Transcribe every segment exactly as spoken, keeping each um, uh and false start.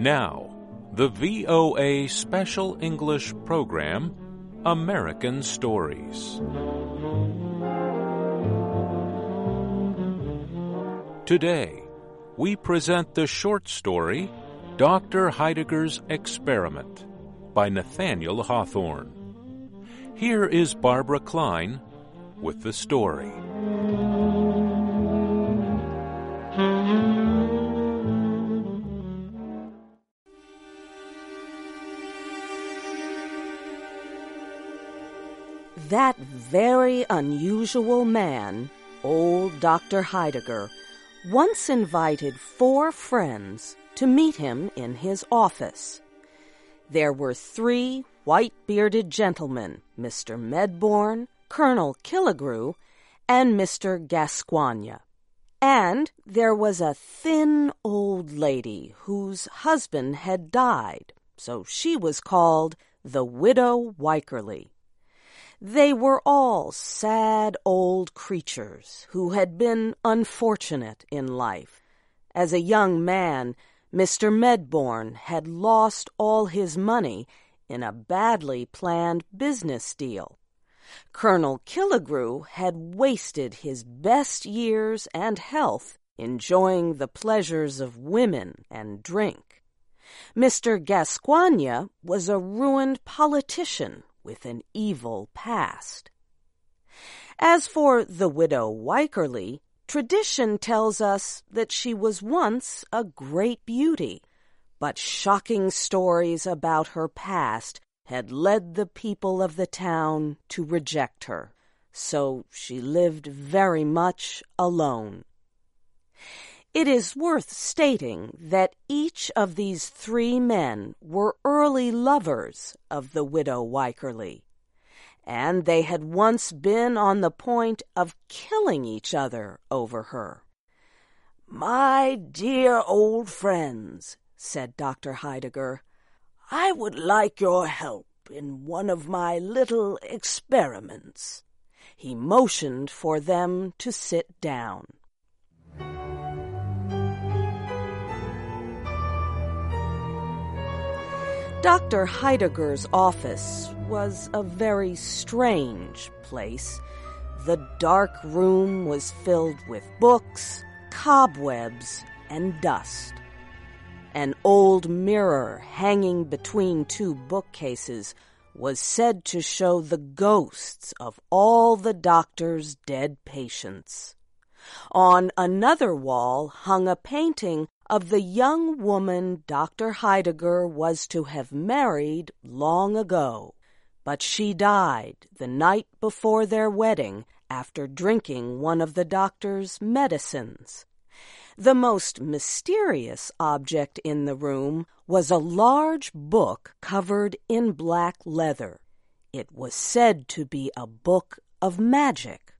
Now, the V O A Special English Program, American Stories. Today, we present the short story, Doctor Heidegger's Experiment, by Nathaniel Hawthorne. Here is Barbara Klein with the story. That very unusual man, old Doctor Heidegger, once invited four friends to meet him in his office. There were three white-bearded gentlemen, Mister Medbourne, Colonel Killigrew, and Mister Gascoigne. And there was a thin old lady whose husband had died, so she was called the Widow Wycherly. They were all sad old creatures who had been unfortunate in life. As a young man, Mister Medbourne had lost all his money in a badly planned business deal. Colonel Killigrew had wasted his best years and health enjoying the pleasures of women and drink. Mister Gascoigne was a ruined politician with an evil past. As for the Widow Wycherly, tradition tells us that she was once a great beauty, but shocking stories about her past had led the people of the town to reject her, so she lived very much alone. It is worth stating that each of these three men were early lovers of the Widow Wycherly, and they had once been on the point of killing each other over her. "My dear old friends," said Doctor Heidegger, "I would like your help in one of my little experiments." He motioned for them to sit down. Doctor Heidegger's office was a very strange place. The dark room was filled with books, cobwebs, and dust. An old mirror hanging between two bookcases was said to show the ghosts of all the doctor's dead patients. On another wall hung a painting of the young woman Doctor Heidegger was to have married long ago, but she died the night before their wedding after drinking one of the doctor's medicines. The most mysterious object in the room was a large book covered in black leather. It was said to be a book of magic.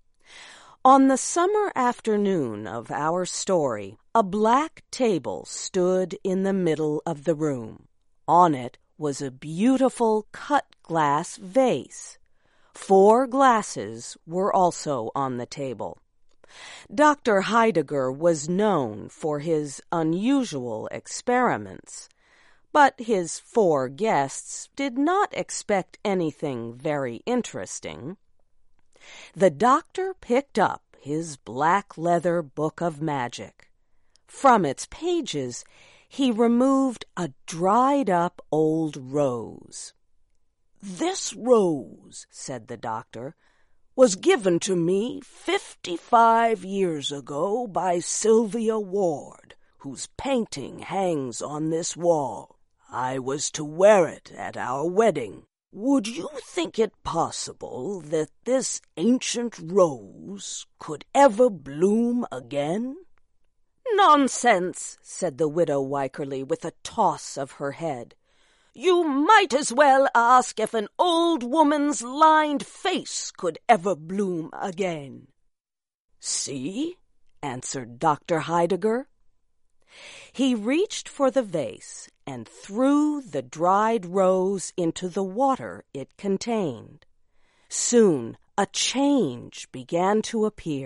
On the summer afternoon of our story, a black table stood in the middle of the room. On it was a beautiful cut-glass vase. Four glasses were also on the table. Doctor Heidegger was known for his unusual experiments, but his four guests did not expect anything very interesting. The doctor picked up his black leather book of magic. From its pages, he removed a dried-up old rose. "This rose," said the doctor, "was given to me fifty-five years ago by Sylvia Ward, whose painting hangs on this wall. I was to wear it at our wedding. Would you think it possible that this ancient rose could ever bloom again?" "Nonsense," said the Widow Wycherly with a toss of her head. "You might as well ask if an old woman's lined face could ever bloom again." "See," answered Doctor Heidegger. He reached for the vase and threw the dried rose into the water it contained. Soon a change began to appear.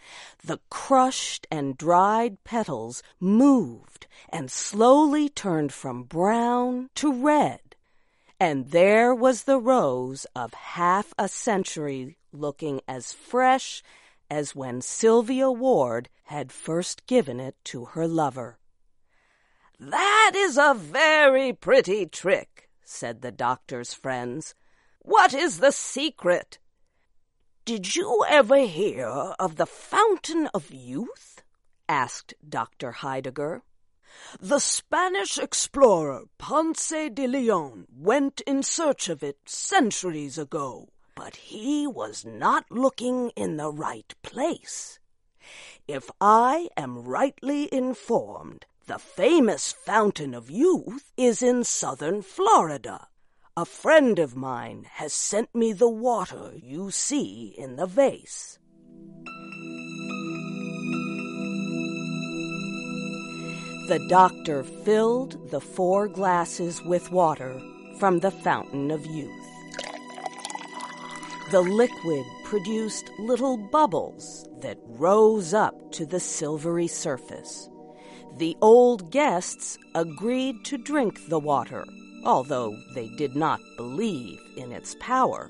The crushed and dried petals moved and slowly turned from brown to red, and there was the rose of half a century looking as fresh as when Sylvia Ward had first given it to her lover. "That is a very pretty trick," said the doctor's friends. "What is the secret?" "Did you ever hear of the Fountain of Youth?" asked Doctor Heidegger. "The Spanish explorer Ponce de Leon went in search of it centuries ago, but he was not looking in the right place. If I am rightly informed, the famous Fountain of Youth is in southern Florida. A friend of mine has sent me the water you see in the vase." The doctor filled the four glasses with water from the Fountain of Youth. The liquid produced little bubbles that rose up to the silvery surface. The old guests agreed to drink the water, although they did not believe in its power.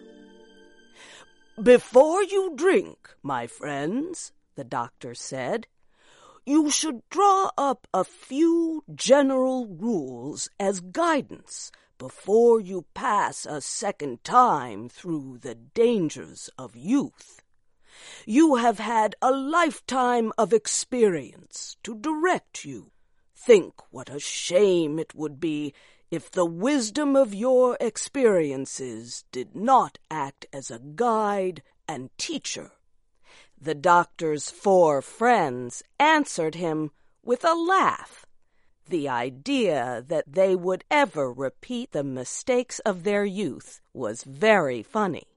"Before you drink, my friends," the doctor said, "you should draw up a few general rules as guidance before you pass a second time through the dangers of youth. You have had a lifetime of experience to direct you. Think what a shame it would be if the wisdom of your experiences did not act as a guide and teacher." The doctor's four friends answered him with a laugh. The idea that they would ever repeat the mistakes of their youth was very funny.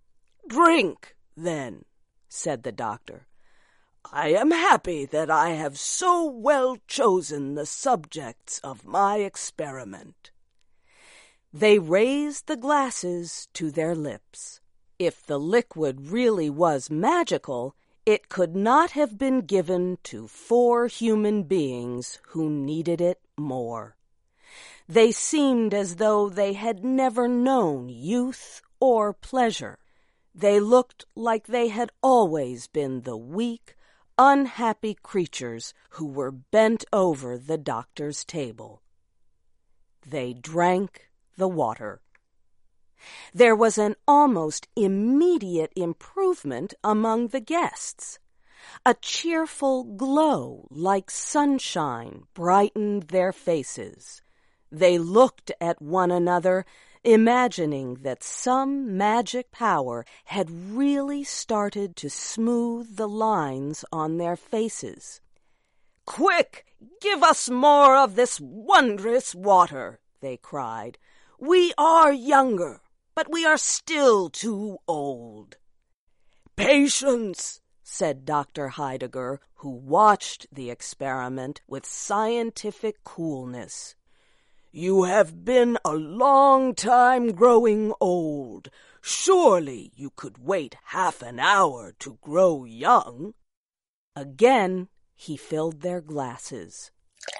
"Drink, then," said the doctor. "I am happy that I have so well chosen the subjects of my experiment." They raised the glasses to their lips. If the liquid really was magical, it could not have been given to four human beings who needed it more. They seemed as though they had never known youth or pleasure. They looked like they had always been the weak, unhappy creatures who were bent over the doctor's table. They drank the water. There was an almost immediate improvement among the guests. A cheerful glow like sunshine brightened their faces. They looked at one another, imagining that some magic power had really started to smooth the lines on their faces. "Quick, give us more of this wondrous water," they cried. "We are younger, but we are still too old." "Patience," said Doctor Heidegger, who watched the experiment with scientific coolness. "You have been a long time growing old. Surely you could wait half an hour to grow young." Again he filled their glasses.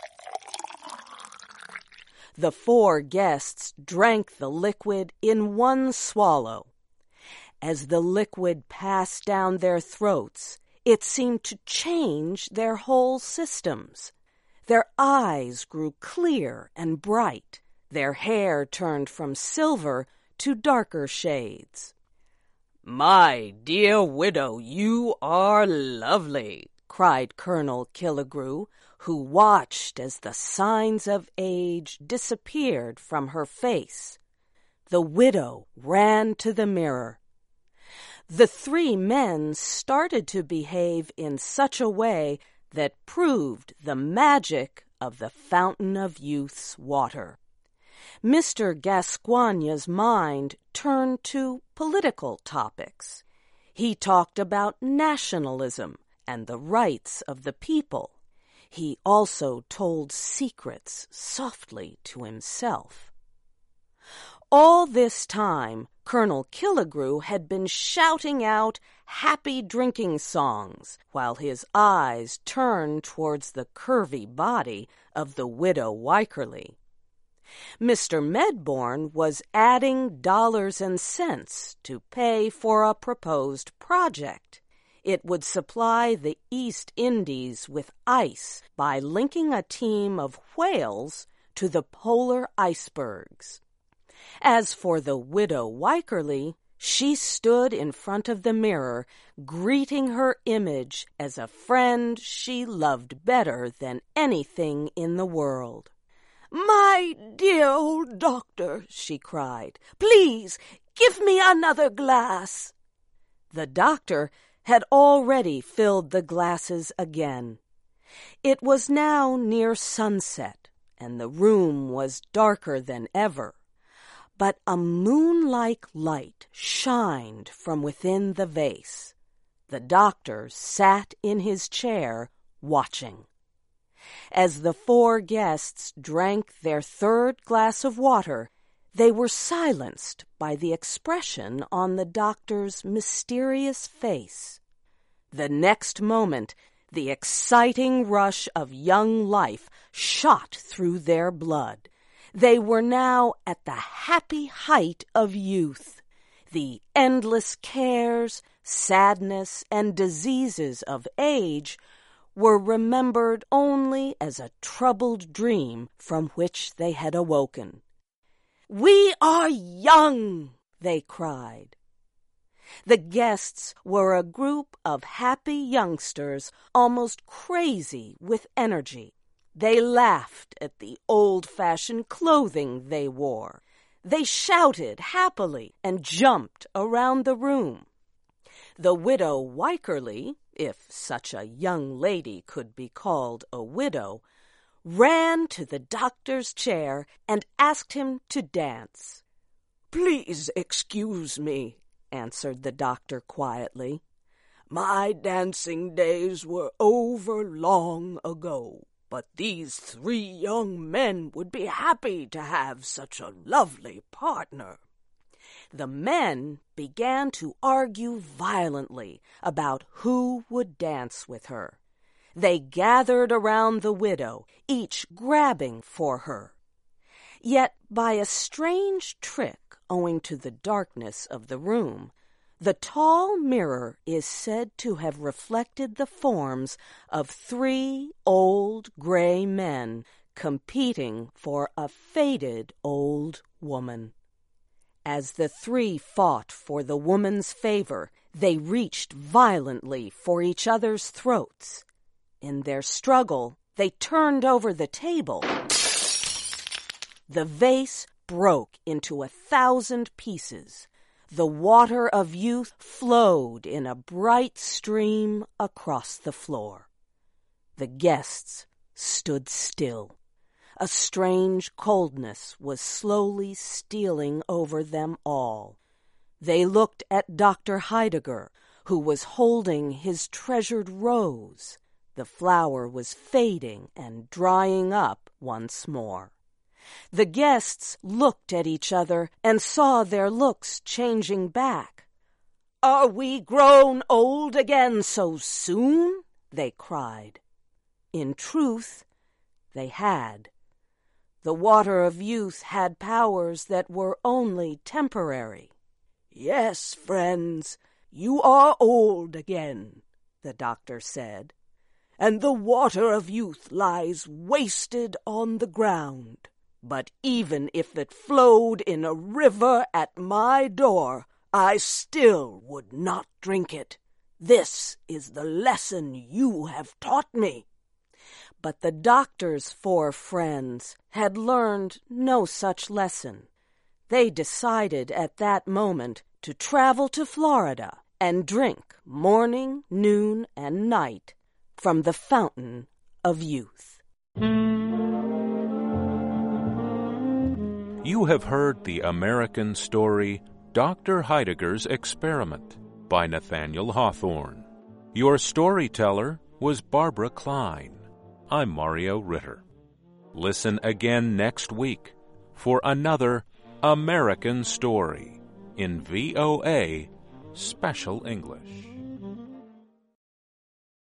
The four guests drank the liquid in one swallow. As the liquid passed down their throats, it seemed to change their whole systems. Their eyes grew clear and bright. Their hair turned from silver to darker shades. "My dear widow, you are lovely," cried Colonel Killigrew, who watched as the signs of age disappeared from her face. The widow ran to the mirror. The three men started to behave in such a way that proved the magic of the Fountain of Youth's water. Mister Gascoigne's mind turned to political topics. He talked about nationalism and the rights of the people. He also told secrets softly to himself. All this time, Colonel Killigrew had been shouting out happy drinking songs while his eyes turned towards the curvy body of the widow Wycherly. Mister Medbourne was adding dollars and cents to pay for a proposed project. It would supply the East Indies with ice by linking a team of whales to the polar icebergs. As for the widow Wycherly, she stood in front of the mirror, greeting her image as a friend she loved better than anything in the world. "My dear old doctor," she cried, "please give me another glass." The doctor had already filled the glasses again. It was now near sunset, and the room was darker than ever. But a moon-like light shined from within the vase. The doctor sat in his chair, watching. As the four guests drank their third glass of water, they were silenced by the expression on the doctor's mysterious face. The next moment, the exciting rush of young life shot through their blood. They were now at the happy height of youth. The endless cares, sadness, and diseases of age were remembered only as a troubled dream from which they had awoken. "We are young!" they cried. The guests were a group of happy youngsters, almost crazy with energy. They laughed at the old-fashioned clothing they wore. They shouted happily and jumped around the room. The widow Wycherly, if such a young lady could be called a widow, ran to the doctor's chair and asked him to dance. "Please excuse me," answered the doctor quietly. "My dancing days were over long ago. But these three young men would be happy to have such a lovely partner." The men began to argue violently about who would dance with her. They gathered around the widow, each grabbing for her. Yet by a strange trick owing to the darkness of the room, the tall mirror is said to have reflected the forms of three old gray men competing for a faded old woman. As the three fought for the woman's favor, they reached violently for each other's throats. In their struggle, they turned over the table. The vase broke into a thousand pieces. The water of youth flowed in a bright stream across the floor. The guests stood still. A strange coldness was slowly stealing over them all. They looked at Doctor Heidegger, who was holding his treasured rose. The flower was fading and drying up once more. The guests looked at each other and saw their looks changing back. "Are we grown old again so soon?" they cried. In truth, they had. The water of youth had powers that were only temporary. "Yes, friends, you are old again," the doctor said, "and the water of youth lies wasted on the ground. But even if it flowed in a river at my door, I still would not drink it. This is the lesson you have taught me." But the doctor's four friends had learned no such lesson. They decided at that moment to travel to Florida and drink morning, noon, and night from the fountain of youth. You have heard the American story Doctor Heidegger's Experiment by Nathaniel Hawthorne. Your storyteller was Barbara Klein. I'm Mario Ritter. Listen again next week for another American story in V O A Special English.